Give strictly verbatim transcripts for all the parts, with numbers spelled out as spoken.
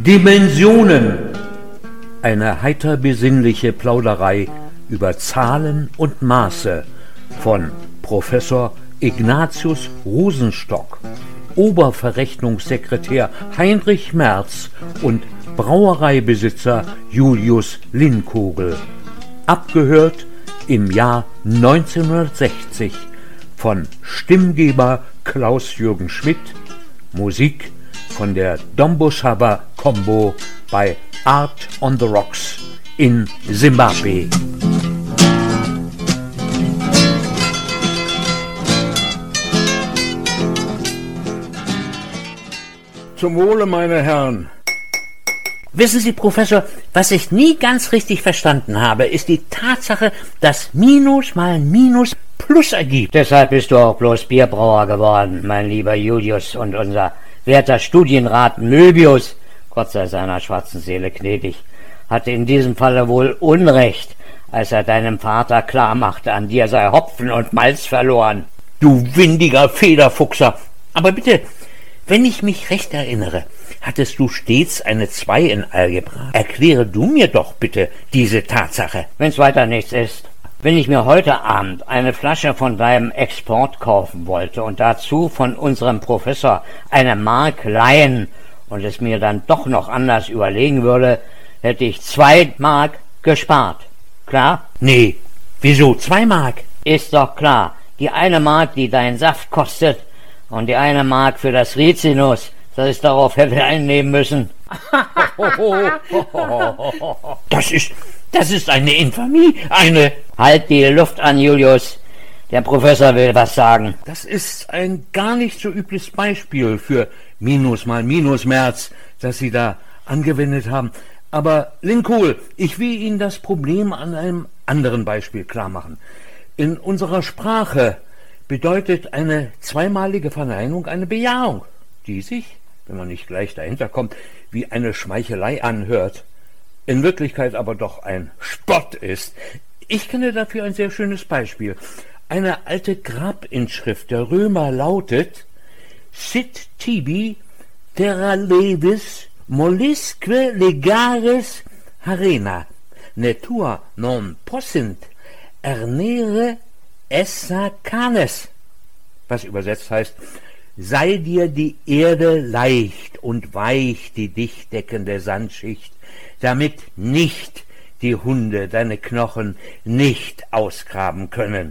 Dimensionen. Eine heiter besinnliche Plauderei über Zahlen und Maße von Professor Ignatius Rosenstock, Oberverrechnungssekretär Heinrich Merz und Brauereibesitzer Julius Linkogel. Abgehört im Jahr neunzehnhundertsechzig von Stimmgeber Klaus-Jürgen Schmidt, Musik von der Dombo Shabba Combo bei Art on the Rocks in Simbabwe. Zum Wohle, meine Herren. Wissen Sie, Professor, was ich nie ganz richtig verstanden habe, ist die Tatsache, dass Minus mal Minus Plus ergibt. Deshalb bist du auch bloß Bierbrauer geworden, mein lieber Julius, und unser werter Studienrat Möbius, Gott sei seiner schwarzen Seele gnädig, hatte in diesem Falle wohl Unrecht, als er deinem Vater klarmachte, an dir sei Hopfen und Malz verloren. Du windiger Federfuchser! Aber bitte, wenn ich mich recht erinnere, hattest du stets eine zwei in Algebra. Erkläre du mir doch bitte diese Tatsache. Wenn's weiter nichts ist. Wenn ich mir heute Abend eine Flasche von deinem Export kaufen wollte und dazu von unserem Professor eine Mark leihen und es mir dann doch noch anders überlegen würde, hätte ich zwei Mark gespart. Klar? Nee, wieso zwei Mark? Ist doch klar. Die eine Mark, die dein Saft kostet, und die eine Mark für das Rizinus, das ich darauf hätte einnehmen müssen. Das ist, das ist eine Infamie, eine... Halt die Luft an, Julius. Der Professor will was sagen. Das ist ein gar nicht so übles Beispiel für Minus mal Minus Merz, das Sie da angewendet haben. Aber Linkogel, ich will Ihnen das Problem an einem anderen Beispiel klar machen. In unserer Sprache bedeutet eine zweimalige Verneinung eine Bejahung, die sich, wenn man nicht gleich dahinter kommt, wie eine Schmeichelei anhört, in Wirklichkeit aber doch ein Spott ist. Ich kenne dafür ein sehr schönes Beispiel. Eine alte Grabinschrift der Römer lautet: Sit tibi terra levis mollisque legares harena, netur non possint ernere essa canes. Was übersetzt heißt: Sei dir die Erde leicht und weich, die dicht deckende Sandschicht, damit nicht die Hunde deine Knochen nicht ausgraben können.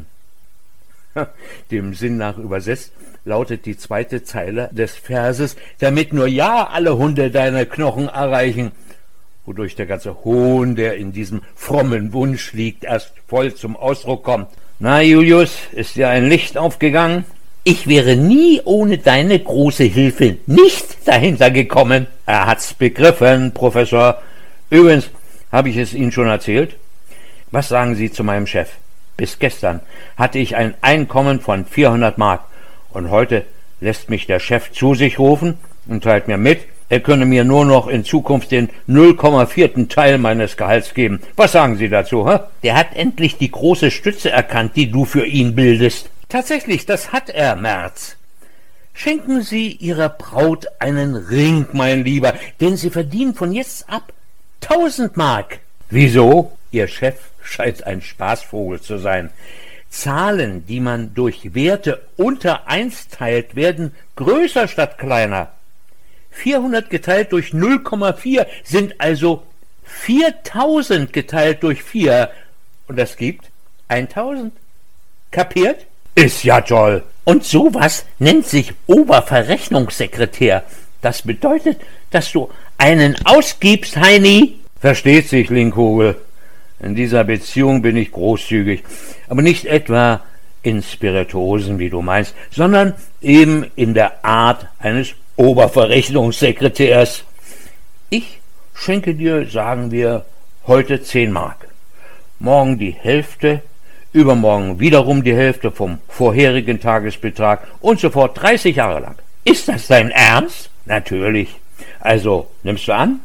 Dem Sinn nach übersetzt lautet die zweite Zeile des Verses: Damit nur ja alle Hunde deine Knochen erreichen, wodurch der ganze Hohn, der in diesem frommen Wunsch liegt, erst voll zum Ausdruck kommt. Na, Julius, ist dir ein Licht aufgegangen? Ich wäre nie ohne deine große Hilfe nicht dahinter gekommen. Er hat's begriffen, Professor. Übrigens, habe ich es Ihnen schon erzählt? Was sagen Sie zu meinem Chef? Bis gestern hatte ich ein Einkommen von vierhundert Mark und heute lässt mich der Chef zu sich rufen und teilt mir mit, er könne mir nur noch in Zukunft den null Komma vier Teil meines Gehalts geben. Was sagen Sie dazu, hä? Der hat endlich die große Stütze erkannt, die du für ihn bildest. Tatsächlich, das hat er, Merz. Schenken Sie Ihrer Braut einen Ring, mein Lieber, denn sie verdient von jetzt ab tausend Mark. Wieso? Ihr Chef scheint ein Spaßvogel zu sein. Zahlen, die man durch Werte unter eins teilt, werden größer statt kleiner. vierhundert geteilt durch null Komma vier sind also viertausend geteilt durch vier. Und das gibt tausend. Kapiert? Ist ja toll. Und sowas nennt sich Oberverrechnungssekretär. Das bedeutet, dass du einen ausgibst, Heini. Versteht sich, Linkogel. In dieser Beziehung bin ich großzügig. Aber nicht etwa in Spirituosen, wie du meinst, sondern eben in der Art eines Oberverrechnungssekretärs. Ich schenke dir, sagen wir, heute zehn Mark. Morgen die Hälfte, übermorgen wiederum die Hälfte vom vorherigen Tagesbetrag und so fort dreißig Jahre lang. Ist das dein Ernst? Natürlich. Also, nimmst du an?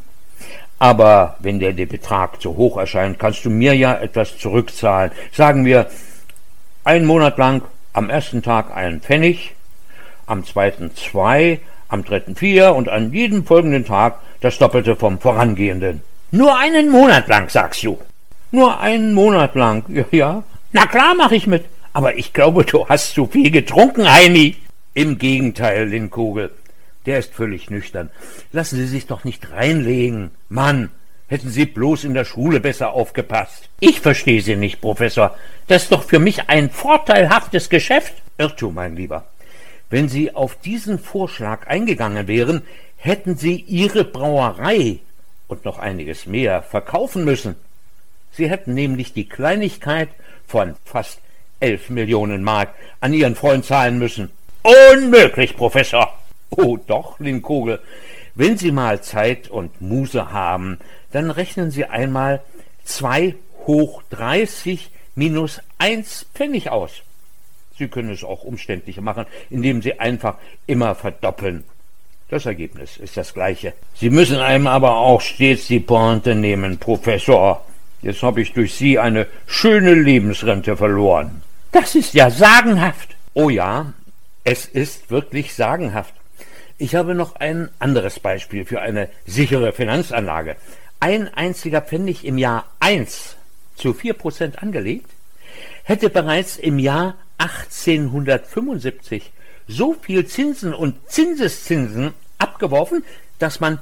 Aber wenn dir der Betrag zu hoch erscheint, kannst du mir ja etwas zurückzahlen. Sagen wir, einen Monat lang am ersten Tag einen Pfennig, am zweiten zwei, am dritten vier und an jedem folgenden Tag das Doppelte vom vorangehenden. Nur einen Monat lang, sagst du? Nur einen Monat lang, ja, ja. Na klar, mach ich mit. Aber ich glaube, du hast zu viel getrunken, Heini. Im Gegenteil, Linkkugel. Der ist völlig nüchtern. Lassen Sie sich doch nicht reinlegen. Mann, hätten Sie bloß in der Schule besser aufgepasst. Ich verstehe Sie nicht, Professor. Das ist doch für mich ein vorteilhaftes Geschäft. Irrtum, mein Lieber. Wenn Sie auf diesen Vorschlag eingegangen wären, hätten Sie Ihre Brauerei und noch einiges mehr verkaufen müssen. Sie hätten nämlich die Kleinigkeit von fast elf Millionen Mark an Ihren Freund zahlen müssen. Unmöglich, Professor. Oh doch, Linkkugel. Wenn Sie mal Zeit und Muße haben, dann rechnen Sie einmal zwei hoch dreißig minus eins Pfennig aus. Sie können es auch umständlicher machen, indem Sie einfach immer verdoppeln. Das Ergebnis ist das gleiche. Sie müssen einem aber auch stets die Pointe nehmen, Professor. Jetzt habe ich durch Sie eine schöne Lebensrente verloren. Das ist ja sagenhaft. Oh ja, es ist wirklich sagenhaft. Ich habe noch ein anderes Beispiel für eine sichere Finanzanlage. Ein einziger Pfennig im Jahr eins zu vier Prozent angelegt, hätte bereits im Jahr achtzehnhundertfünfundsiebzig so viel Zinsen und Zinseszinsen abgeworfen, dass man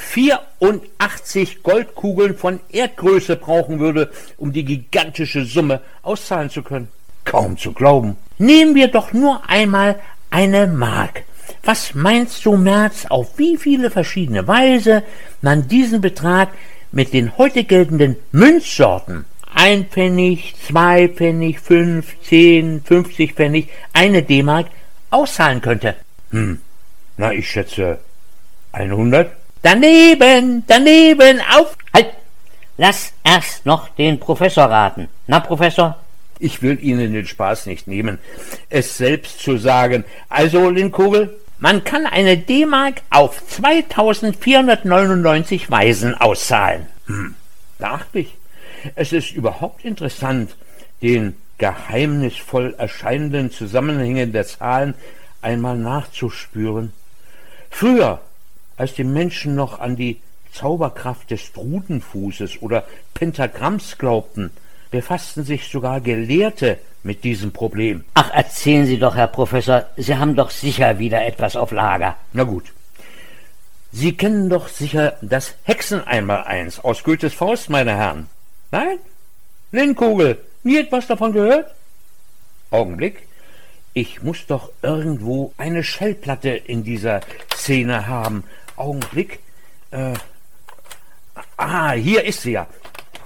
vierundachtzig Goldkugeln von Erdgröße brauchen würde, um die gigantische Summe auszahlen zu können. Kaum zu glauben. Nehmen wir doch nur einmal eine Mark. Was meinst du, Merz, auf wie viele verschiedene Weise man diesen Betrag mit den heute geltenden Münzsorten, ein Pfennig, zwei Pfennig, fünf, zehn, fünfzig Pfennig, eine D-Mark, auszahlen könnte? Hm, na, ich schätze hundert. Daneben, daneben, auf! Halt! Lass erst noch den Professor raten. Na, Professor? Ich will Ihnen den Spaß nicht nehmen, es selbst zu sagen. Also, Linkkugel? Man kann eine D-Mark auf zweitausendvierhundertneunundneunzig Weisen auszahlen. Hm, beachtlich. Es ist überhaupt interessant, den geheimnisvoll erscheinenden Zusammenhängen der Zahlen einmal nachzuspüren. Früher, als die Menschen noch an die Zauberkraft des Drudenfußes oder Pentagramms glaubten, befassten sich sogar Gelehrte mit diesem Problem. Ach, erzählen Sie doch, Herr Professor, Sie haben doch sicher wieder etwas auf Lager. Na gut. Sie kennen doch sicher das Hexeneinmaleins aus Goethes Faust, meine Herren. Nein? Linkkugel, nie etwas davon gehört? Augenblick. Ich muss doch irgendwo eine Schallplatte in dieser Szene haben. Augenblick. Äh, ah, hier ist sie ja.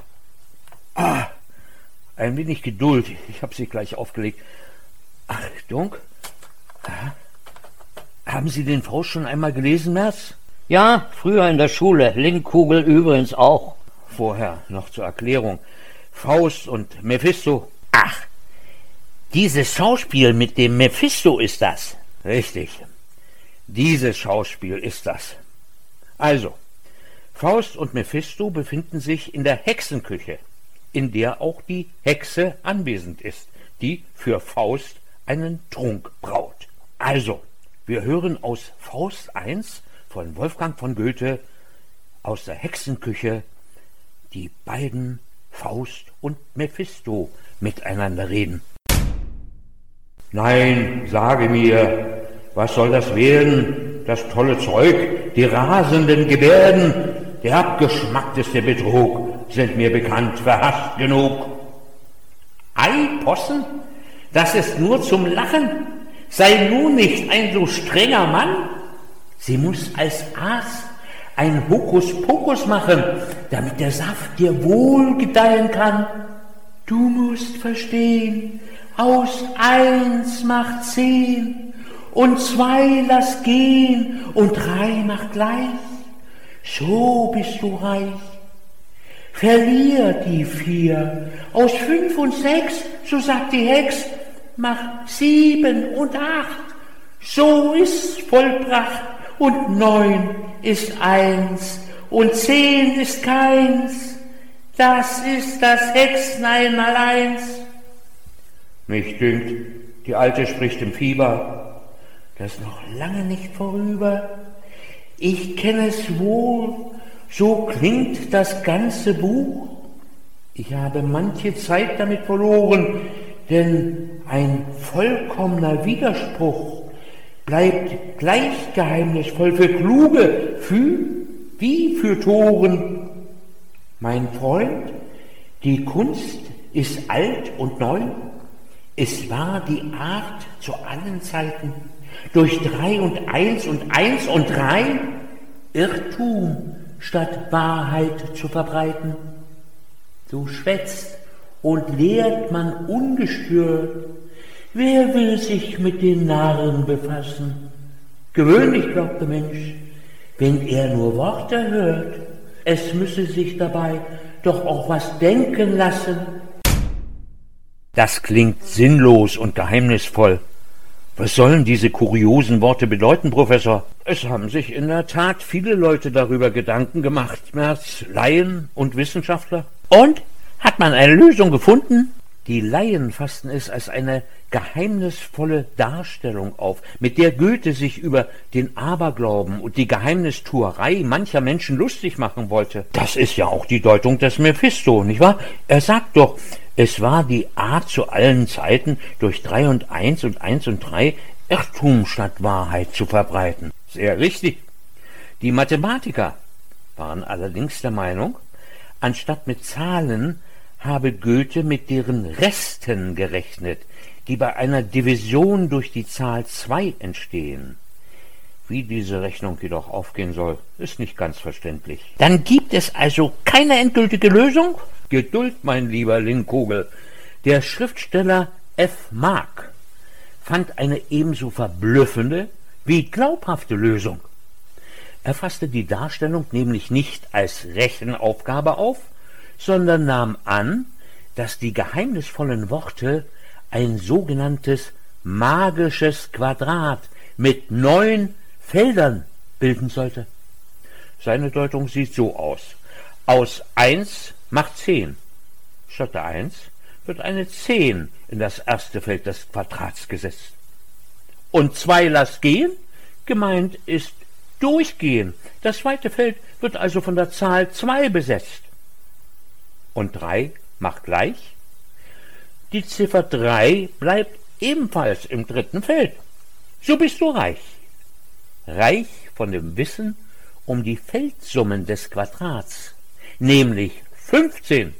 Ah, ein wenig Geduld. Ich habe sie gleich aufgelegt. Achtung. Ah. Haben Sie den Faust schon einmal gelesen, Merz? Ja, früher in der Schule. Linkkugel übrigens auch. Vorher noch zur Erklärung. Faust und Mephisto. Ach, dieses Schauspiel mit dem Mephisto ist das. Richtig. Dieses Schauspiel ist das. Also, Faust und Mephisto befinden sich in der Hexenküche, in der auch die Hexe anwesend ist, die für Faust einen Trunk braut. Also, wir hören aus Faust eins von Wolfgang von Goethe aus der Hexenküche die beiden Faust und Mephisto miteinander reden. Nein, sage mir, was soll das werden, das tolle Zeug, die rasenden Gebärden, der abgeschmackteste Betrug, sind mir bekannt, verhasst genug. Ei, Possen, das ist nur zum Lachen, sei nun nicht ein so strenger Mann. Sie muss als Aas ein Hokuspokus machen, damit der Saft dir wohl gedeihen kann. Du musst verstehen, aus eins macht zehn, und zwei lass gehen, und drei macht gleich. So bist du reich. Verlier die vier, aus fünf und sechs, so sagt die Hex, mach sieben und acht. So ist's vollbracht, und neun ist eins, und zehn ist keins. Das ist das Hexen einmal eins. Mich dünkt, die Alte spricht im Fieber. das ist noch lange nicht vorüber. Ich kenne es wohl, so klingt das ganze Buch. Ich habe manche Zeit damit verloren, denn ein vollkommener Widerspruch bleibt gleich geheimnisvoll für Kluge, für wie für Toren. Mein Freund, die Kunst ist alt und neu. Es war die Art zu allen Zeiten, durch drei und eins und eins und drei Irrtum statt Wahrheit zu verbreiten. So schwätzt und lehrt man ungestört. Wer will sich mit den Narren befassen? Gewöhnlich glaubt der Mensch, wenn er nur Worte hört, es müsse sich dabei doch auch was denken lassen. Das klingt sinnlos und geheimnisvoll. Was sollen diese kuriosen Worte bedeuten, Professor? Es haben sich in der Tat viele Leute darüber Gedanken gemacht, Merz, Laien und Wissenschaftler. Und? Hat man eine Lösung gefunden? Die Laien fassten es als eine geheimnisvolle Darstellung auf, mit der Goethe sich über den Aberglauben und die Geheimnistuerei mancher Menschen lustig machen wollte. Das ist ja auch die Deutung des Mephisto, nicht wahr? Er sagt doch, es war die Art zu allen Zeiten, durch drei und eins und eins und drei Irrtum statt Wahrheit zu verbreiten. Sehr richtig. Die Mathematiker waren allerdings der Meinung, anstatt mit Zahlen habe Goethe mit deren Resten gerechnet, die bei einer Division durch die Zahl zwei entstehen. Wie diese Rechnung jedoch aufgehen soll, ist nicht ganz verständlich. Dann gibt es also keine endgültige Lösung? Geduld, mein lieber Linkkogel. Der Schriftsteller F. Mark fand eine ebenso verblüffende wie glaubhafte Lösung. Er fasste die Darstellung nämlich nicht als Rechenaufgabe auf, sondern nahm an, dass die geheimnisvollen Worte ein sogenanntes magisches Quadrat mit neun Feldern bilden sollte. Seine Deutung sieht so aus. Aus eins macht zehn. Statt der eins wird eine zehn in das erste Feld des Quadrats gesetzt. Und zwei lasst gehen, gemeint ist durchgehen. Das zweite Feld wird also von der Zahl zwei besetzt. Und drei macht gleich. Die Ziffer drei bleibt ebenfalls im dritten Feld. So bist du reich. Reich von dem Wissen um die Feldsummen des Quadrats, nämlich fünfzehn.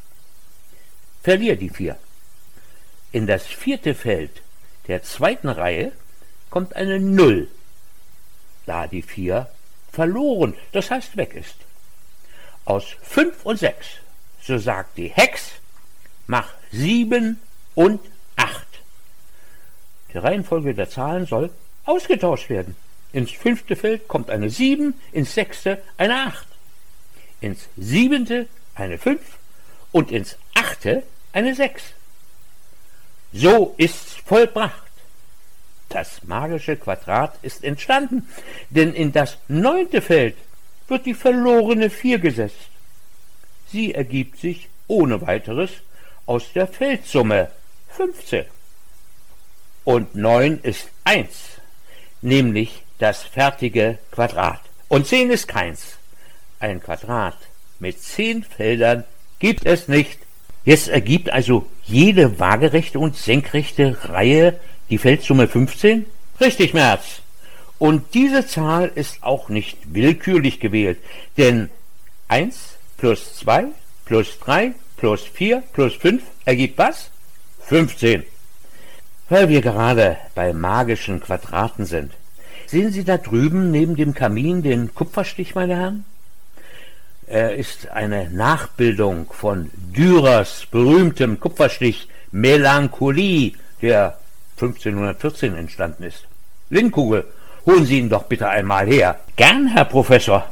Verlier die vier. In das vierte Feld der zweiten Reihe kommt eine Null, da die vier verloren, das heißt weg ist. Aus fünf und sechs, so sagt die Hex, mach sieben und acht. Die Reihenfolge der Zahlen soll ausgetauscht werden. Ins fünfte Feld kommt eine sieben, ins sechste eine acht, ins siebente eine fünf und ins achte eine sechs. So ist's vollbracht. Das magische Quadrat ist entstanden, denn in das neunte Feld wird die verlorene vier gesetzt. Sie ergibt sich ohne weiteres aus der Feldsumme fünfzehn. Und neun ist eins, nämlich das fertige Quadrat. Und zehn ist keins. Ein Quadrat mit zehn Feldern gibt es nicht. Jetzt ergibt also jede waagerechte und senkrechte Reihe die Feldsumme fünfzehn? Richtig, Merz. Und diese Zahl ist auch nicht willkürlich gewählt, denn eins plus zwei plus drei plus vier plus fünf ergibt was? fünfzehn. Weil wir gerade bei magischen Quadraten sind. Sehen Sie da drüben neben dem Kamin den Kupferstich, meine Herren? Er ist eine Nachbildung von Dürers berühmtem Kupferstich Melancholie, der fünfzehnhundertvierzehn entstanden ist. Linkkogel, holen Sie ihn doch bitte einmal her. Gern, Herr Professor.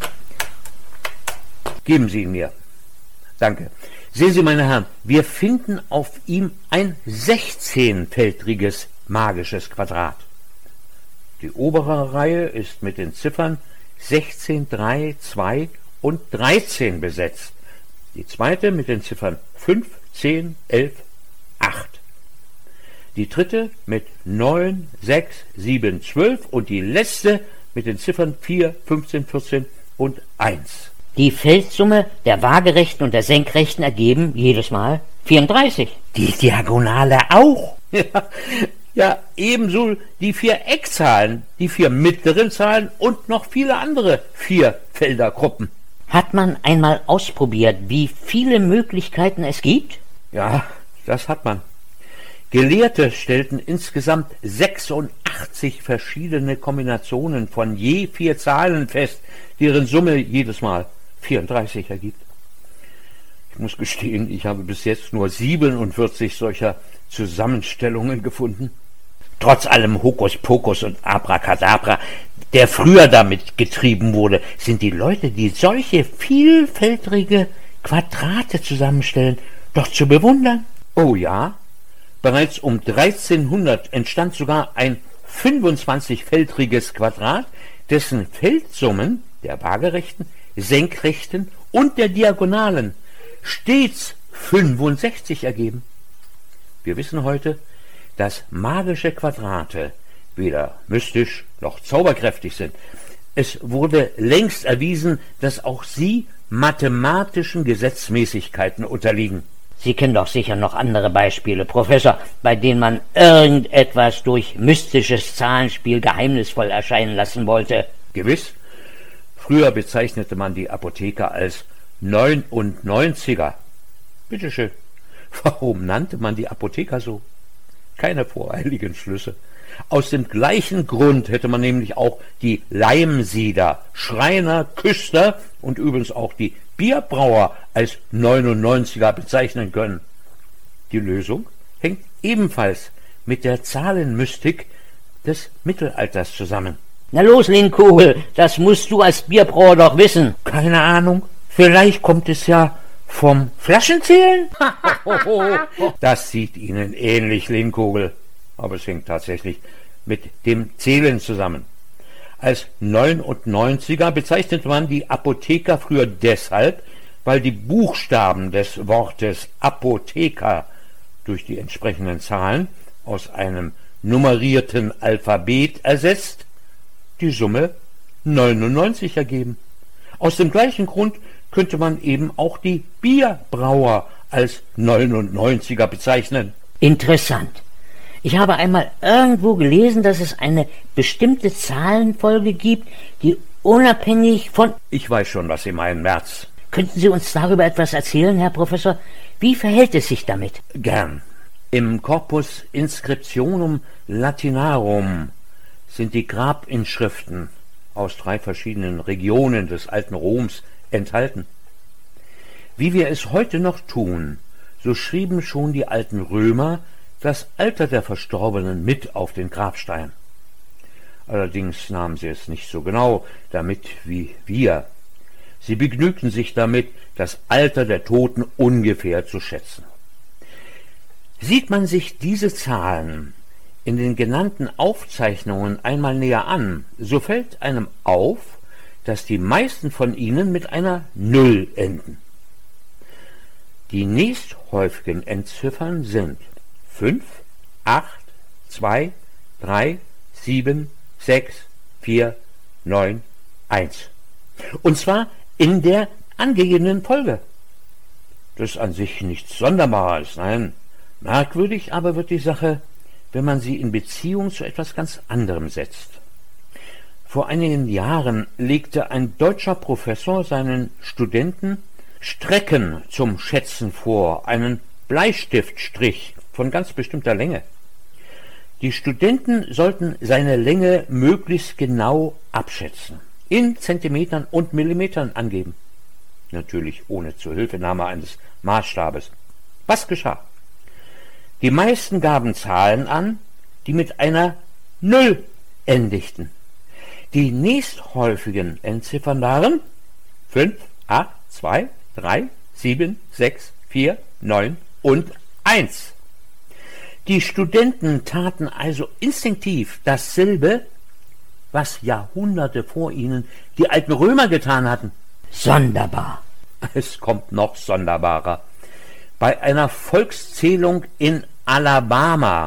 Geben Sie ihn mir. Danke. Sehen Sie, meine Herren, wir finden auf ihm ein sechzehnfeldriges magisches Quadrat. Die obere Reihe ist mit den Ziffern sechzehn, drei, zwei und dreizehn besetzt. Die zweite mit den Ziffern fünf, zehn, elf, acht. die dritte mit neun, sechs, sieben, zwölf und die letzte mit den Ziffern vier, fünfzehn, vierzehn und eins. Die Feldsumme der waagerechten und der senkrechten ergeben jedes Mal vierunddreißig. Die Diagonale auch? Ja, ja, ebenso die vier Eckzahlen, die vier mittleren Zahlen und noch viele andere Vierfeldergruppen. Hat man einmal ausprobiert, wie viele Möglichkeiten es gibt? Ja, das hat man. Gelehrte stellten insgesamt sechsundachtzig verschiedene Kombinationen von je vier Zahlen fest, deren Summe jedes Mal vierunddreißig ergibt. Ich muss gestehen, ich habe bis jetzt nur siebenundvierzig solcher Zusammenstellungen gefunden. Trotz allem Hokuspokus und Abracadabra, der früher damit getrieben wurde, sind die Leute, die solche vielfältige Quadrate zusammenstellen, doch zu bewundern. Oh ja, bereits um dreizehnhundert entstand sogar ein fünfundzwanzigfältiges Quadrat, dessen Feldsummen der waagerechten, senkrechten und der Diagonalen stets fünfundsechzig ergeben. Wir wissen heute, dass magische Quadrate weder mystisch noch zauberkräftig sind. Es wurde längst erwiesen, dass auch sie mathematischen Gesetzmäßigkeiten unterliegen. Sie kennen doch sicher noch andere Beispiele, Professor, bei denen man irgendetwas durch mystisches Zahlenspiel geheimnisvoll erscheinen lassen wollte. Gewiss. Früher bezeichnete man die Apotheker als neunundneunziger. Bitteschön. Warum nannte man die Apotheker so? Keine voreiligen Schlüsse. Aus dem gleichen Grund hätte man nämlich auch die Leimsieder, Schreiner, Küster und übrigens auch die Bierbrauer als neunundneunziger bezeichnen können. Die Lösung hängt ebenfalls mit der Zahlenmystik des Mittelalters zusammen. Na los, Linkkugel, das musst du als Bierbrauer doch wissen. Keine Ahnung, vielleicht kommt es ja vom Flaschenzählen? Das sieht Ihnen ähnlich, Linkkugel, aber es hängt tatsächlich mit dem Zählen zusammen. Als neunundneunziger bezeichnete man die Apotheker früher deshalb, weil die Buchstaben des Wortes Apotheker durch die entsprechenden Zahlen aus einem nummerierten Alphabet ersetzt die Summe neunundneunzig ergeben. Aus dem gleichen Grund könnte man eben auch die Bierbrauer als neunundneunziger bezeichnen. Interessant. Ich habe einmal irgendwo gelesen, dass es eine bestimmte Zahlenfolge gibt, die unabhängig von... Ich weiß schon, was Sie meinen, Merz. Könnten Sie uns darüber etwas erzählen, Herr Professor? Wie verhält es sich damit? Gern. Im Corpus Inscriptionum Latinarum sind die Grabinschriften aus drei verschiedenen Regionen des alten Roms enthalten. Wie wir es heute noch tun, so schrieben schon die alten Römer das Alter der Verstorbenen mit auf den Grabstein. Allerdings nahmen sie es nicht so genau damit wie wir. Sie begnügten sich damit, das Alter der Toten ungefähr zu schätzen. Sieht man sich diese Zahlen in den genannten Aufzeichnungen einmal näher an, so fällt einem auf, dass die meisten von ihnen mit einer Null enden. Die nächsthäufigen Endziffern sind fünf, acht, zwei, drei, sieben, sechs, vier, neun, eins. Und zwar in der angegebenen Folge. Das ist an sich nichts Sonderbares, nein. Merkwürdig aber wird die Sache, wenn man sie in Beziehung zu etwas ganz anderem setzt. Vor einigen Jahren legte ein deutscher Professor seinen Studenten Strecken zum Schätzen vor, einen Bleistiftstrich von ganz bestimmter Länge. Die Studenten sollten seine Länge möglichst genau abschätzen, in Zentimetern und Millimetern angeben. Natürlich ohne Zuhilfenahme eines Maßstabes. Was geschah? Die meisten gaben Zahlen an, die mit einer Null endigten. Die nächsthäufigen Endziffern waren fünf, acht, zwei, drei, sieben, sechs, vier, neun und eins. Die Studenten taten also instinktiv dasselbe, was Jahrhunderte vor ihnen die alten Römer getan hatten. Sonderbar. Es kommt noch sonderbarer. Bei einer Volkszählung in Alabama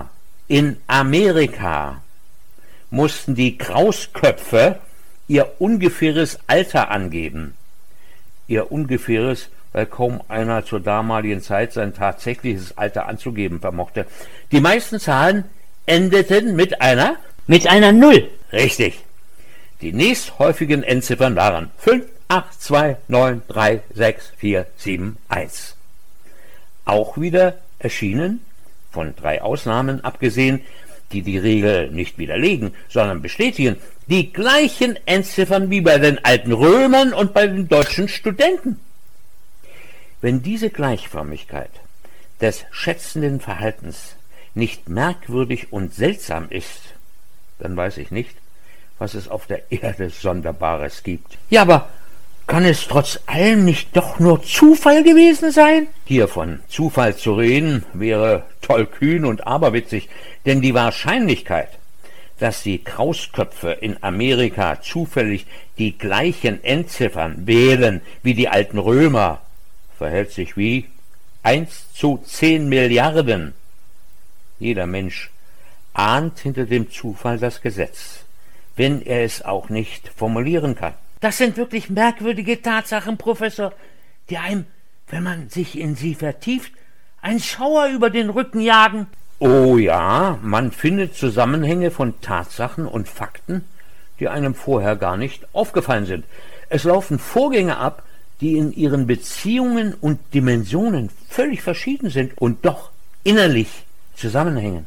In Amerika mussten die Krausköpfe ihr ungefähres Alter angeben. Ihr ungefähres, weil kaum einer zur damaligen Zeit sein tatsächliches Alter anzugeben vermochte. Die meisten Zahlen endeten mit einer... Mit einer Null. Richtig. Die nächsthäufigen Endziffern waren fünf, acht, zwei, neun, drei, sechs, vier, sieben, eins. Auch wieder erschienen, von drei Ausnahmen abgesehen, die die Regel nicht widerlegen, sondern bestätigen, die gleichen Endziffern wie bei den alten Römern und bei den deutschen Studenten. Wenn diese Gleichförmigkeit des schätzenden Verhaltens nicht merkwürdig und seltsam ist, dann weiß ich nicht, was es auf der Erde Sonderbares gibt. Ja, aber kann es trotz allem nicht doch nur Zufall gewesen sein? Hier von Zufall zu reden, wäre tollkühn und aberwitzig, denn die Wahrscheinlichkeit, dass die Krausköpfe in Amerika zufällig die gleichen Endziffern wählen wie die alten Römer, verhält sich wie eins zu zehn Milliarden. Jeder Mensch ahnt hinter dem Zufall das Gesetz, wenn er es auch nicht formulieren kann. Das sind wirklich merkwürdige Tatsachen, Professor, die einem, wenn man sich in sie vertieft, einen Schauer über den Rücken jagen. Oh ja, man findet Zusammenhänge von Tatsachen und Fakten, die einem vorher gar nicht aufgefallen sind. Es laufen Vorgänge ab, die in ihren Beziehungen und Dimensionen völlig verschieden sind und doch innerlich zusammenhängen.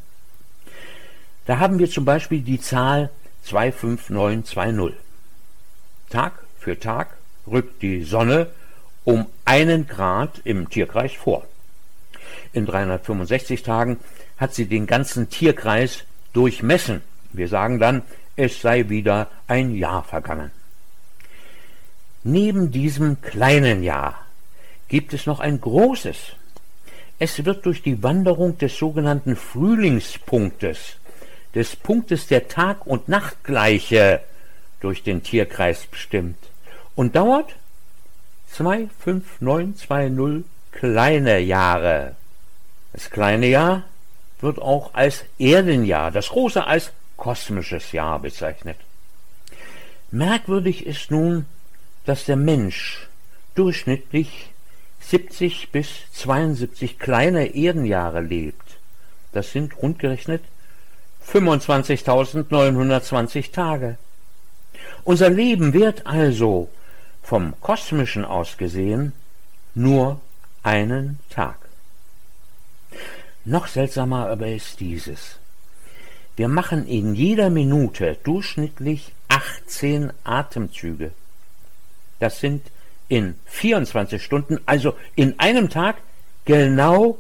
Da haben wir zum Beispiel die Zahl zwei fünf neun zwei null. Tag für Tag rückt die Sonne um einen Grad im Tierkreis vor. In dreihundertfünfundsechzig Tagen hat sie den ganzen Tierkreis durchmessen. Wir sagen dann, es sei wieder ein Jahr vergangen. Neben diesem kleinen Jahr gibt es noch ein großes. Es wird durch die Wanderung des sogenannten Frühlingspunktes, des Punktes der Tag- und Nachtgleiche, durch den Tierkreis bestimmt und dauert zwei fünf neun zwei null kleine Jahre. Das kleine Jahr wird auch als Erdenjahr, das große als kosmisches Jahr bezeichnet. Merkwürdig ist nun, dass der Mensch durchschnittlich siebzig bis zweiundsiebzig kleine Erdenjahre lebt. Das sind rundgerechnet fünfundzwanzigtausendneunhundertzwanzig Tage. Unser Leben währt also, vom Kosmischen aus gesehen, nur einen Tag. Noch seltsamer aber ist dieses. Wir machen in jeder Minute durchschnittlich achtzehn Atemzüge. Das sind in vierundzwanzig Stunden, also in einem Tag, genau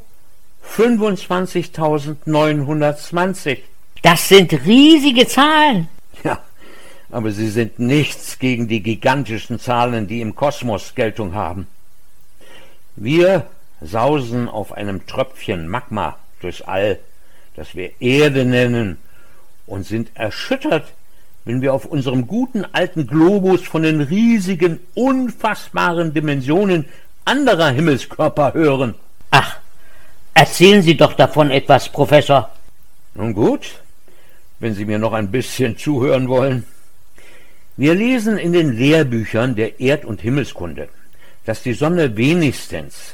fünfundzwanzigtausendneunhundertzwanzig. Das sind riesige Zahlen. Ja, aber sie sind nichts gegen die gigantischen Zahlen, die im Kosmos Geltung haben. Wir sausen auf einem Tröpfchen Magma durchs All, das wir Erde nennen, und sind erschüttert, wenn wir auf unserem guten alten Globus von den riesigen, unfassbaren Dimensionen anderer Himmelskörper hören. Ach, erzählen Sie doch davon etwas, Professor. Nun gut, wenn Sie mir noch ein bisschen zuhören wollen. Wir lesen in den Lehrbüchern der Erd- und Himmelskunde, dass die Sonne wenigstens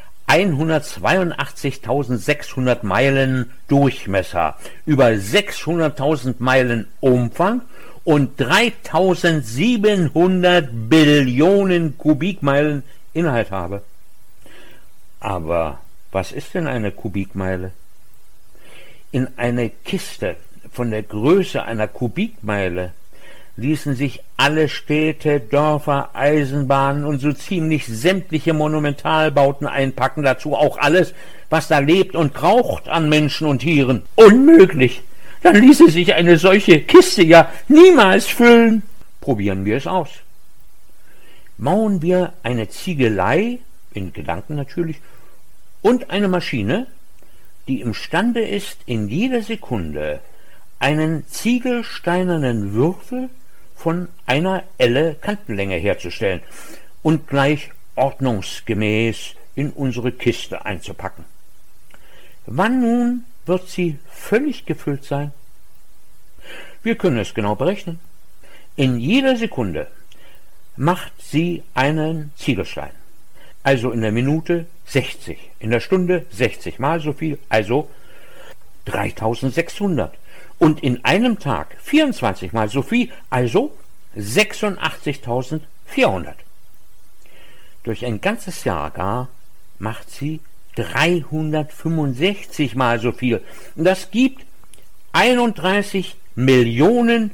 hundertzweiundachtzigtausendsechshundert Meilen Durchmesser, über sechshunderttausend Meilen Umfang und dreitausendsiebenhundert Billionen Kubikmeilen Inhalt habe. Aber was ist denn eine Kubikmeile? In eine Kiste von der Größe einer Kubikmeile ließen sich alle Städte, Dörfer, Eisenbahnen und so ziemlich sämtliche Monumentalbauten einpacken, dazu auch alles, was da lebt und kraucht an Menschen und Tieren. Unmöglich! Dann ließe sich eine solche Kiste ja niemals füllen. Probieren wir es aus. Bauen wir eine Ziegelei, in Gedanken natürlich, und eine Maschine, die imstande ist, in jeder Sekunde einen ziegelsteinernen Würfel von einer Elle Kantenlänge herzustellen und gleich ordnungsgemäß in unsere Kiste einzupacken. Wann nun wird sie völlig gefüllt sein. Wir können es genau berechnen. In jeder Sekunde macht sie einen Ziegelstein. Also in der Minute sechzig, in der Stunde sechzig mal so viel, also dreitausendsechshundert. Und in einem Tag vierundzwanzig mal so viel, also sechsundachtzigtausendvierhundert. Durch ein ganzes Jahr gar macht sie dreihundertfünfundsechzig mal so viel. Und das gibt einunddreißig Millionen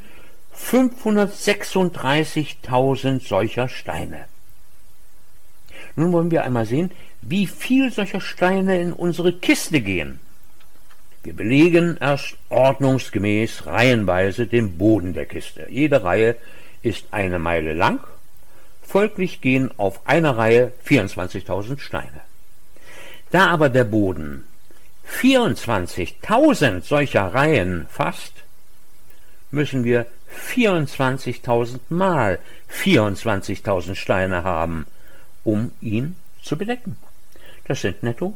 fünfhundertsechsunddreißigtausend solcher Steine. Nun wollen wir einmal sehen, wie viel solcher Steine in unsere Kiste gehen. Wir belegen erst ordnungsgemäß reihenweise den Boden der Kiste. Jede Reihe ist eine Meile lang, folglich gehen auf einer Reihe vierundzwanzigtausend Steine. Da aber der Boden vierundzwanzigtausend solcher Reihen fasst, müssen wir vierundzwanzigtausend mal vierundzwanzigtausend Steine haben, um ihn zu bedecken. Das sind netto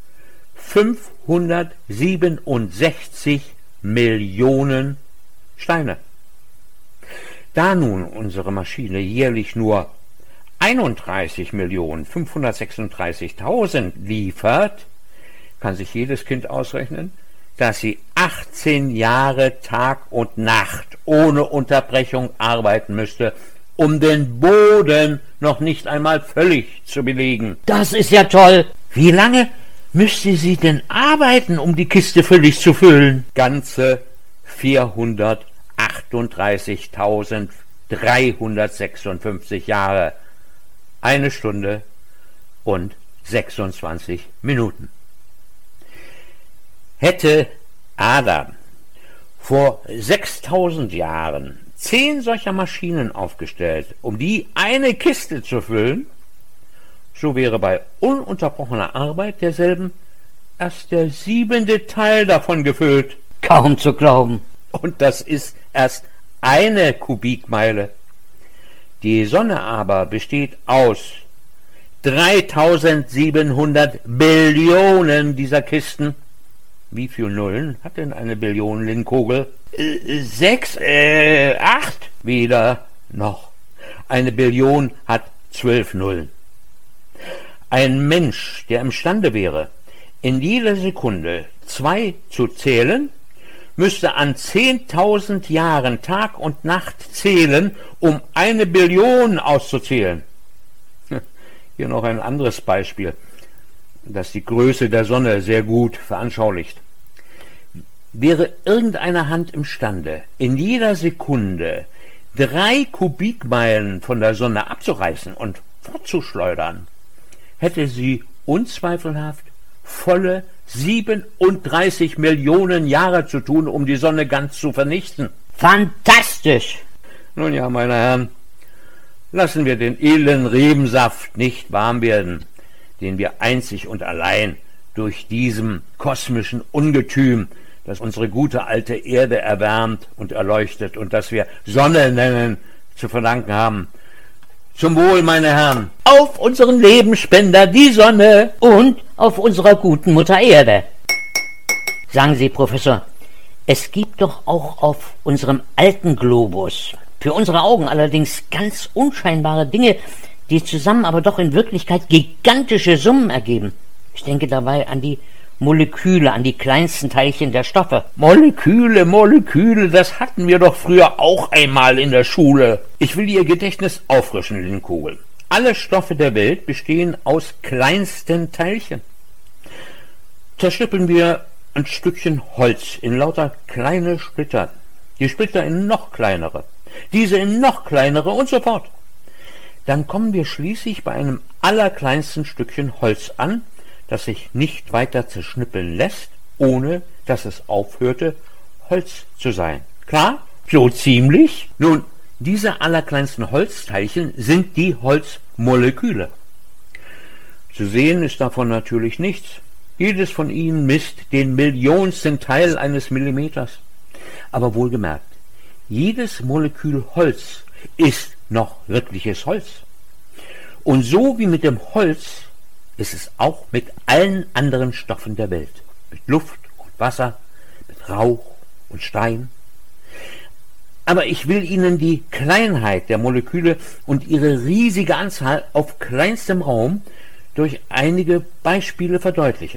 fünfhundertsiebenundsechzig Millionen Steine. Da nun unsere Maschine jährlich nur einunddreißig Millionen fünfhundertsechsunddreißigtausend liefert, kann sich jedes Kind ausrechnen, dass sie achtzehn Jahre Tag und Nacht ohne Unterbrechung arbeiten müsste, um den Boden noch nicht einmal völlig zu belegen. Das ist ja toll. Wie lange müsste sie denn arbeiten, um die Kiste völlig zu füllen? Ganze vierhundertachtunddreißigtausenddreihundertsechsundfünfzig Jahre, eine Stunde und sechsundzwanzig Minuten. Hätte Adam vor sechstausend Jahren zehn solcher Maschinen aufgestellt, um die eine Kiste zu füllen, so wäre bei ununterbrochener Arbeit derselben erst der siebente Teil davon gefüllt. Kaum zu glauben. Und das ist erst eine Kubikmeile. Die Sonne aber besteht aus dreitausendsiebenhundert Billionen dieser Kisten. Wie viele Nullen hat denn eine Billion, Lindkogel? Äh, sechs, äh, acht? Weder noch. Eine Billion hat zwölf Nullen. Ein Mensch, der imstande wäre, in jeder Sekunde zwei zu zählen, müsste an zehntausend Jahren Tag und Nacht zählen, um eine Billion auszuzählen. Hier noch ein anderes Beispiel, das die Größe der Sonne sehr gut veranschaulicht. Wäre irgendeine Hand imstande, in jeder Sekunde drei Kubikmeilen von der Sonne abzureißen und fortzuschleudern, hätte sie unzweifelhaft volle siebenunddreißig Millionen Jahre zu tun, um die Sonne ganz zu vernichten. Fantastisch! Nun ja, meine Herren, lassen wir den edlen Rebensaft nicht warm werden, den wir einzig und allein durch diesem kosmischen Ungetüm, das unsere gute alte Erde erwärmt und erleuchtet und das wir Sonne nennen, zu verdanken haben. Zum Wohl, meine Herren. Auf unseren Lebensspender, die Sonne, und auf unserer guten Mutter Erde. Sagen Sie, Professor, es gibt doch auch auf unserem alten Globus, für unsere Augen allerdings ganz unscheinbare Dinge, die zusammen aber doch in Wirklichkeit gigantische Summen ergeben. Ich denke dabei an die Moleküle, an die kleinsten Teilchen der Stoffe. Moleküle, Moleküle, das hatten wir doch früher auch einmal in der Schule. Ich will Ihr Gedächtnis auffrischen, Lindkogel. Alle Stoffe der Welt bestehen aus kleinsten Teilchen. Zerschnippeln wir ein Stückchen Holz in lauter kleine Splitter, die Splitter in noch kleinere, diese in noch kleinere und so fort. Dann kommen wir schließlich bei einem allerkleinsten Stückchen Holz an, das sich nicht weiter zerschnippeln lässt, ohne dass es aufhörte, Holz zu sein. Klar? So ziemlich? Nun, diese allerkleinsten Holzteilchen sind die Holzmoleküle. Zu sehen ist davon natürlich nichts. Jedes von ihnen misst den millionsten Teil eines Millimeters. Aber wohlgemerkt, jedes Molekül Holz ist noch wirkliches Holz. Und so wie mit dem Holz ist es auch mit allen anderen Stoffen der Welt, mit Luft und Wasser, mit Rauch und Stein. Aber ich will Ihnen die Kleinheit der Moleküle und ihre riesige Anzahl auf kleinstem Raum durch einige Beispiele verdeutlichen.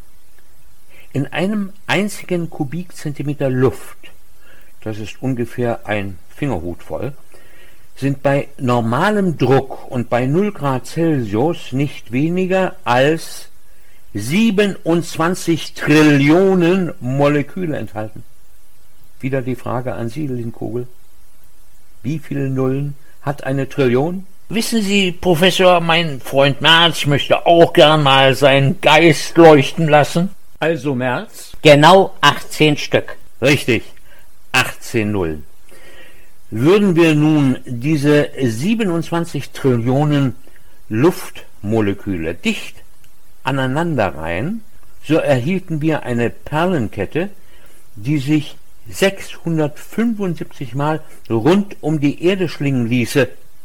In einem einzigen Kubikzentimeter Luft, das ist ungefähr ein Fingerhut voll, sind bei normalem Druck und bei null Grad Celsius nicht weniger als siebenundzwanzig Trillionen Moleküle enthalten. Wieder die Frage an Sie, Linkogel. Wie viele Nullen hat eine Trillion? Wissen Sie, Professor, mein Freund Merz möchte auch gern mal seinen Geist leuchten lassen. Also Merz? Genau achtzehn Stück. Richtig, achtzehn Nullen. Würden wir nun diese siebenundzwanzig Trillionen Luftmoleküle dicht aneinanderreihen, so erhielten wir eine Perlenkette, die sich sechshundertfünfundsiebzig Mal rund um die Erde schlingen ließe.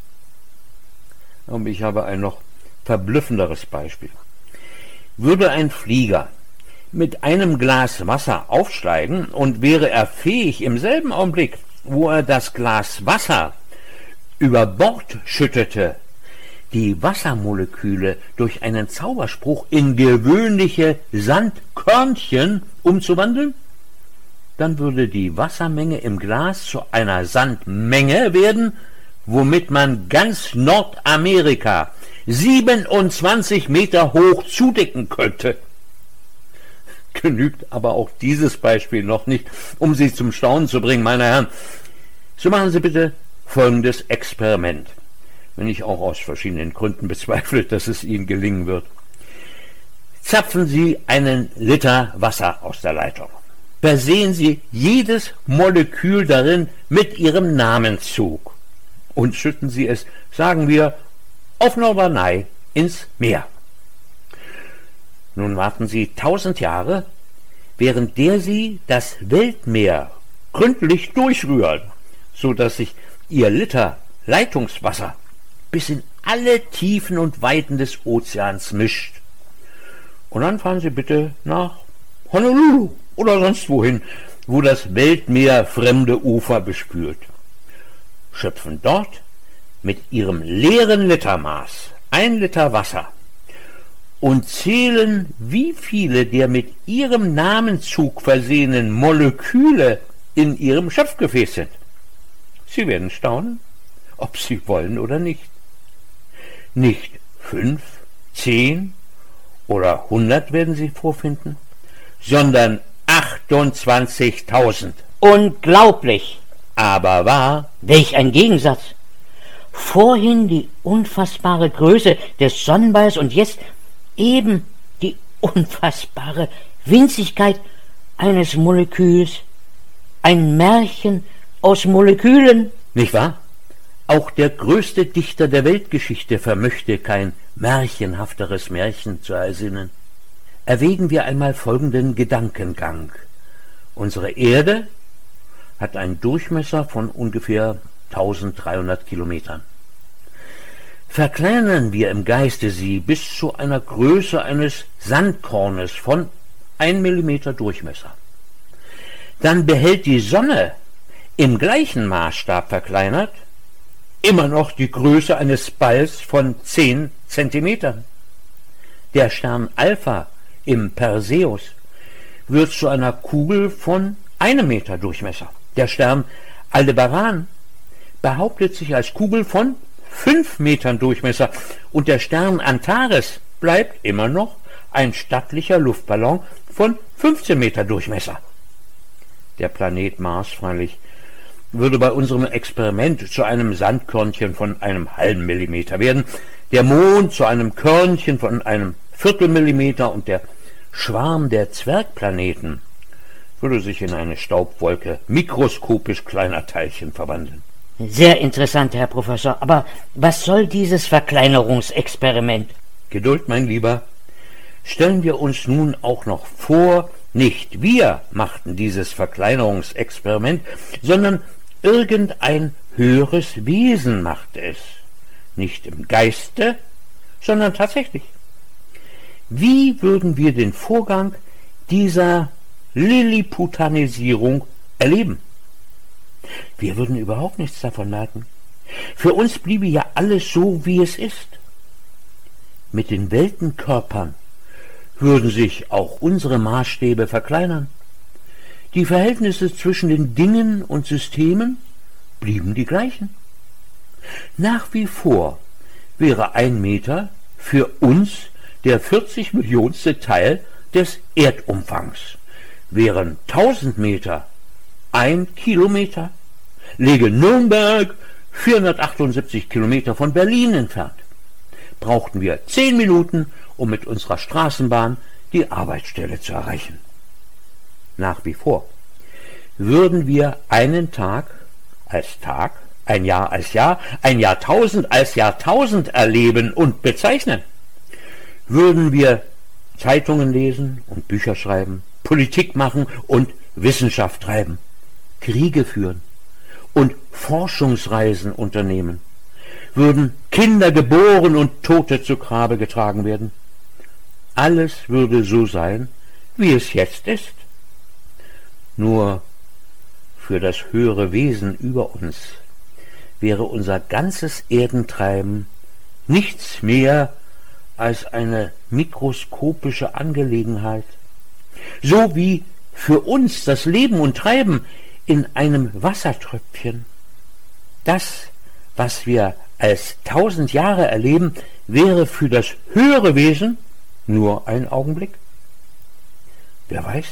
Und ich habe ein noch verblüffenderes Beispiel. Würde ein Flieger mit einem Glas Wasser aufsteigen und wäre er fähig, im selben Augenblick, wo er das Glas Wasser über Bord schüttete, die Wassermoleküle durch einen Zauberspruch in gewöhnliche Sandkörnchen umzuwandeln, dann würde die Wassermenge im Glas zu einer Sandmenge werden, womit man ganz Nordamerika siebenundzwanzig Meter hoch zudecken könnte. Genügt aber auch dieses Beispiel noch nicht, um Sie zum Staunen zu bringen, meine Herren. So machen Sie bitte folgendes Experiment, wenn ich auch aus verschiedenen Gründen bezweifle, dass es Ihnen gelingen wird. Zapfen Sie einen Liter Wasser aus der Leitung. Versehen Sie jedes Molekül darin mit Ihrem Namenzug und schütten Sie es, sagen wir, auf Norderney ins Meer. Nun warten Sie tausend Jahre, während der Sie das Weltmeer gründlich durchrühren, so dass sich Ihr Liter Leitungswasser bis in alle Tiefen und Weiten des Ozeans mischt. Und dann fahren Sie bitte nach Honolulu oder sonst wohin, wo das Weltmeer fremde Ufer bespült. Schöpfen dort mit Ihrem leeren Litermaß ein Liter Wasser und zählen, wie viele der mit Ihrem Namenzug versehenen Moleküle in Ihrem Schöpfgefäß sind. Sie werden staunen, ob Sie wollen oder nicht. Nicht fünf, zehn oder hundert werden Sie vorfinden, sondern achtundzwanzigtausend. Unglaublich! Aber wahr? Welch ein Gegensatz! Vorhin die unfassbare Größe des Sonnenballs und jetzt eben die unfassbare Winzigkeit eines Moleküls. Ein Märchen aus Molekülen. Nicht wahr? Auch der größte Dichter der Weltgeschichte vermöchte kein märchenhafteres Märchen zu ersinnen. Erwägen wir einmal folgenden Gedankengang. Unsere Erde hat einen Durchmesser von ungefähr tausenddreihundert Kilometern. Verkleinern wir im Geiste sie bis zu einer Größe eines Sandkornes von ein Millimeter Durchmesser. Dann behält die Sonne im gleichen Maßstab verkleinert immer noch die Größe eines Balls von zehn Zentimetern. Der Stern Alpha im Perseus wird zu einer Kugel von einem Meter Durchmesser. Der Stern Aldebaran behauptet sich als Kugel von fünf Metern Durchmesser und der Stern Antares bleibt immer noch ein stattlicher Luftballon von fünfzehn Meter Durchmesser. Der Planet Mars freilich würde bei unserem Experiment zu einem Sandkörnchen von einem halben Millimeter werden, der Mond zu einem Körnchen von einem Viertelmillimeter und der Schwarm der Zwergplaneten würde sich in eine Staubwolke mikroskopisch kleiner Teilchen verwandeln. Sehr interessant, Herr Professor. Aber was soll dieses Verkleinerungsexperiment? Geduld, mein Lieber. Stellen wir uns nun auch noch vor, nicht wir machten dieses Verkleinerungsexperiment, sondern irgendein höheres Wesen machte es. Nicht im Geiste, sondern tatsächlich. Wie würden wir den Vorgang dieser Lilliputanisierung erleben. Wir würden überhaupt nichts davon merken. Für uns bliebe ja alles so, wie es ist. Mit den Weltenkörpern würden sich auch unsere Maßstäbe verkleinern. Die Verhältnisse zwischen den Dingen und Systemen blieben die gleichen. Nach wie vor wäre ein Meter für uns der vierzig Millionste Teil des Erdumfangs, wären tausend Meter ein Kilometer, läge Nürnberg vierhundertachtundsiebzig Kilometer von Berlin entfernt. Brauchten wir zehn Minuten, um mit unserer Straßenbahn die Arbeitsstelle zu erreichen. Nach wie vor würden wir einen Tag als Tag, ein Jahr als Jahr, ein Jahrtausend als Jahrtausend erleben und bezeichnen. Würden wir Zeitungen lesen und Bücher schreiben, Politik machen und Wissenschaft treiben, Kriege führen und Forschungsreisen unternehmen, würden Kinder geboren und Tote zu Grabe getragen werden. Alles würde so sein, wie es jetzt ist. Nur für das höhere Wesen über uns wäre unser ganzes Erdentreiben nichts mehr als eine mikroskopische Angelegenheit, so wie für uns das Leben und Treiben in einem Wassertröpfchen. Das, was wir als tausend Jahre erleben, wäre für das höhere Wesen nur ein Augenblick. Wer weiß,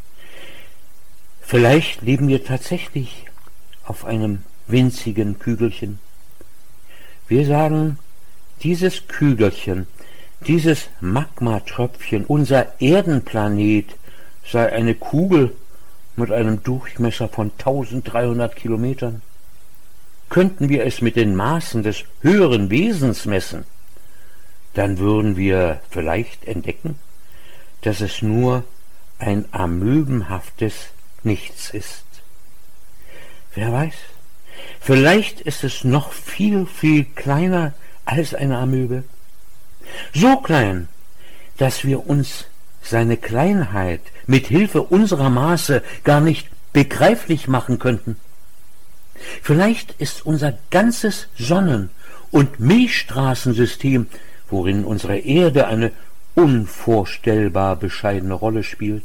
vielleicht leben wir tatsächlich auf einem winzigen Kügelchen. Wir sagen, dieses Kügelchen, dieses Magmatröpfchen, unser Erdenplanet, sei eine Kugel mit einem Durchmesser von tausenddreihundert Kilometern. Könnten wir es mit den Maßen des höheren Wesens messen, dann würden wir vielleicht entdecken, dass es nur ein amöbenhaftes Nichts ist. Wer weiß, vielleicht ist es noch viel, viel kleiner als eine Amöbe. So klein, dass wir uns seine Kleinheit mit Hilfe unserer Maße gar nicht begreiflich machen könnten. Vielleicht ist unser ganzes Sonnen- und Milchstraßensystem, worin unsere Erde eine unvorstellbar bescheidene Rolle spielt,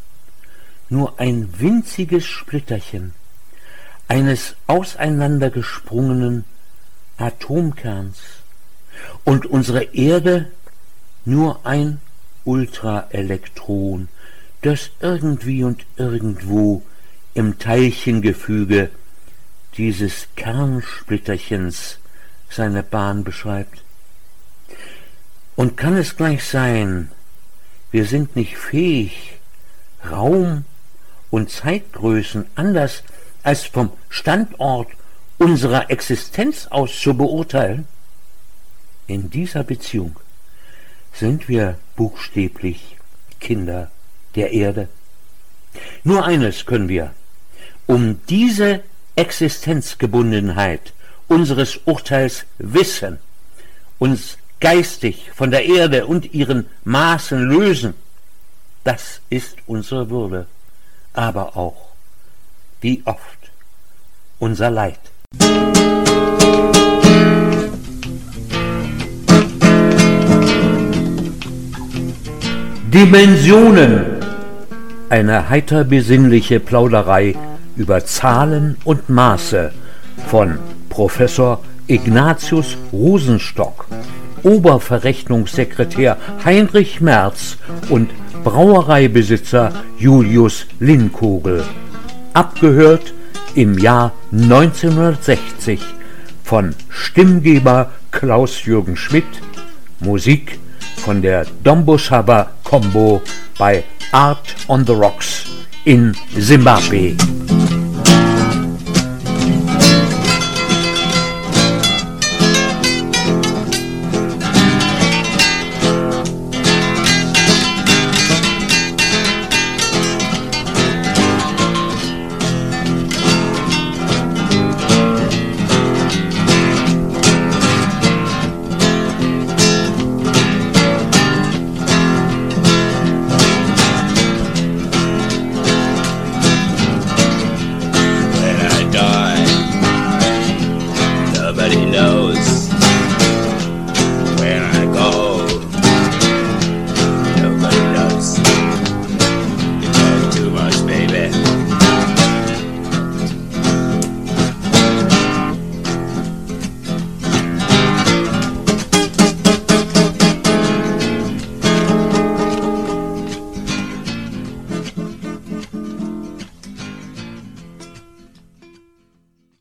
nur ein winziges Splitterchen eines auseinandergesprungenen Atomkerns und unsere Erde nur ein Ultraelektron, das irgendwie und irgendwo im Teilchengefüge dieses Kernsplitterchens seine Bahn beschreibt. Und kann es gleich sein, wir sind nicht fähig, Raum und Zeitgrößen anders als vom Standort unserer Existenz aus zu beurteilen? In dieser Beziehung sind wir buchstäblich Kinder der Erde. Nur eines können wir, um diese Existenzgebundenheit unseres Urteils wissen, uns geistig von der Erde und ihren Maßen lösen. Das ist unsere Würde, aber auch, wie oft, unser Leid. Dimensionen, eine heiter besinnliche Plauderei über Zahlen und Maße von Professor Ignatius Rosenstock, Oberverrechnungssekretär Heinrich Merz und Brauereibesitzer Julius Linkogel. Abgehört im Jahr neunzehnhundertsechzig von Stimmgeber Klaus-Jürgen Schmidt, Musik von der Dombo Shabba Combo bei Art on the Rocks in Simbabwe.